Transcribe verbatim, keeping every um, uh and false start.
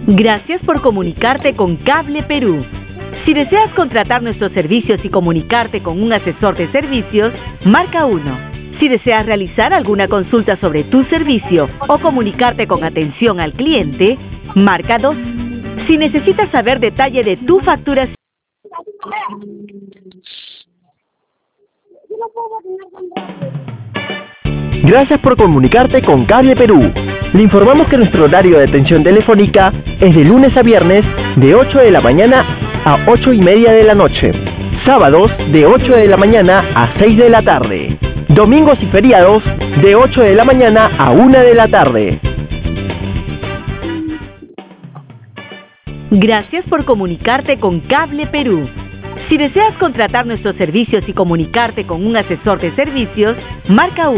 Gracias por comunicarte con Cable Perú. Si deseas contratar nuestros servicios y comunicarte con un asesor de servicios, marca uno. Si deseas realizar alguna consulta sobre tu servicio o comunicarte con atención al cliente, marca dos. Si necesitas saber detalle de tu facturación... Gracias por comunicarte con Cable Perú. Le informamos que nuestro horario de atención telefónica es de lunes a viernes de ocho de la mañana a ocho y media de la noche. Sábados de ocho de la mañana a seis de la tarde. Domingos y feriados de ocho de la mañana a una de la tarde. Gracias por comunicarte con Cable Perú. Si deseas contratar nuestros servicios y comunicarte con un asesor de servicios, marca uno.